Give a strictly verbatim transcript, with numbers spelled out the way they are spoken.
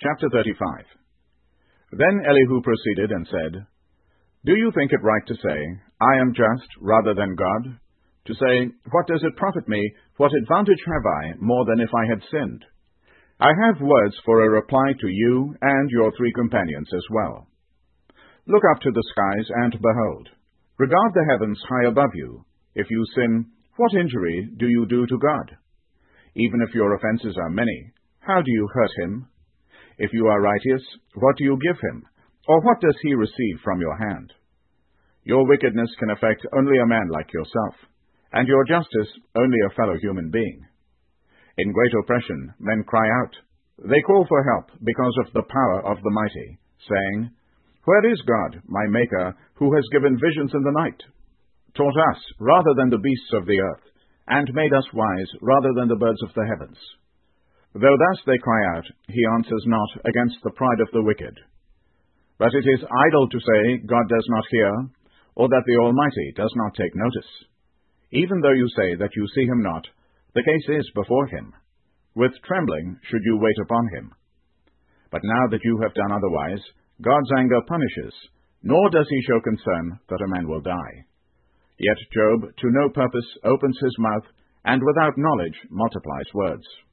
Chapter thirty-five. Then Elihu proceeded and said, Do you think it right to say, I am just rather than God? To say, What does it profit me? What advantage have I, more than if I had sinned? I have words for a reply to you and your three companions as well. Look up to the skies, and behold, regard the heavens high above you. If you sin, what injury do you do to God? Even if your offenses are many, how do you hurt him? If you are righteous, what do you give him? Or what does he receive from your hand? Your wickedness can affect only a man like yourself, and your justice only a fellow human being. In great oppression men cry out. They call for help because of the power of the mighty, saying, Where is God, my Maker, who has given visions in the night, taught us rather than the beasts of the earth, and made us wise rather than the birds of the heavens? Though thus they cry out, he answers not against the pride of the wicked. But it is idle to say, God does not hear, or that the Almighty does not take notice. Even though you say that you see him not, the case is before him. With trembling should you wait upon him. But now that you have done otherwise, God's anger punishes, nor does he show concern that a man will die. Yet Job to no purpose opens his mouth, and without knowledge multiplies words.